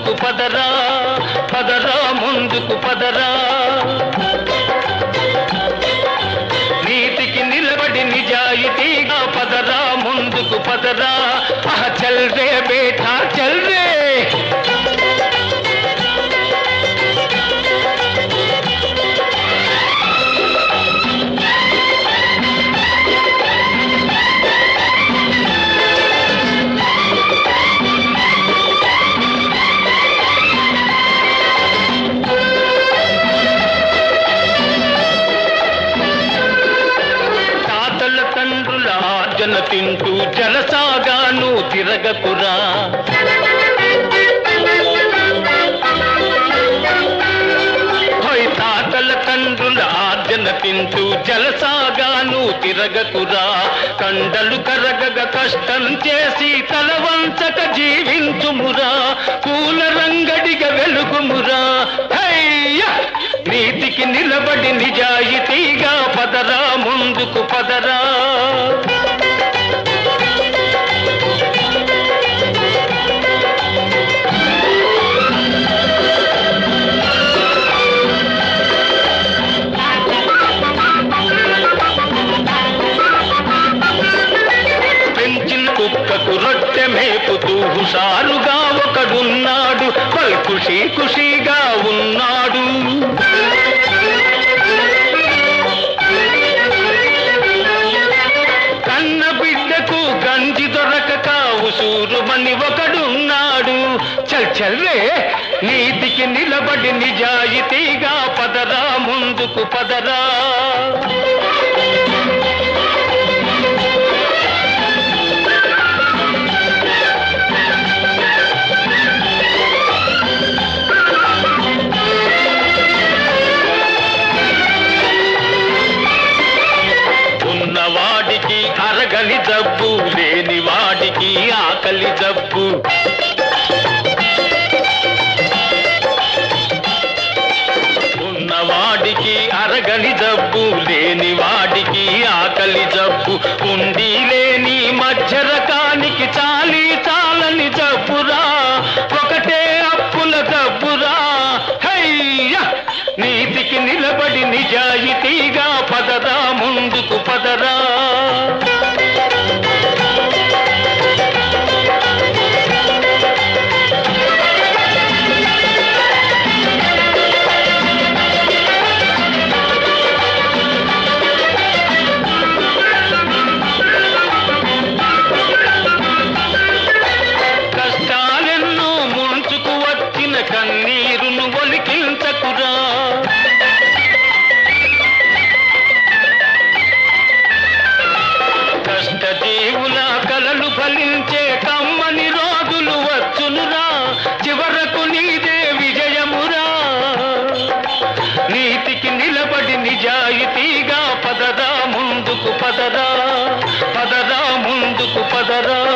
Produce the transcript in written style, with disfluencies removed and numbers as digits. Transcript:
ముందుకు పదరా పదరా ముందుకు పదరా నీతికి నిలబడి నిజాయితీగా పదరా ముందుకు పదరా చల్ రే బేటా చల్ రే తింటూ జలసాగాను తిరగకురా తాతల తండ్రుల ఆర్జన తింటూ జలసాగాను తిరగకురా కండలు కరగగ కష్టం చేసి తలవంచక జీవించుమురా పూల రంగడిగా వెలుగుమురా నీతికి నిలబడి నిజాయితీగా పదరా ముందుకు పదరా కుక్కకు రొట్టె మేపుతూ హుషారుగా ఒకడున్నాడు ఖుషీ ఖుషీగా ఉన్నాడు కన్న బిడ్డకు గంజి దొరకక ఉసూరుమని ఒకడున్నాడు చల్ చల్రే నీతికి నిలబడి నిజాయితీగా పదరా ముందుకు పదరా ఉన్నవాడికి అరగని జబ్బు లేని వాడికి ఆకలి జబ్బు ఉన్నవాడికి అరగని జబ్బు లేని వాడికి ఆకలి జబ్బు ఉండి లేని మధ్య రకానికి చాలి చాలని జబ్బురా ఒకటే అప్పుల జబ్బురా నీతికి నిలబడి నిజాయితీగా పదరా ముందుకు పదరా కష్టాలెన్నో ముంచుకు వచ్చిన కన్నీరును ఒలికించకురా కష్టజీవుల కలలు ఫలించే కమ్మని రోజులు వచ్చునురా చివరకు నీదే విజయమురా నీతికి నిలబడి నిజాయితీగా పదరా ముందుకు పదరా పదరా ముందుకు పదరా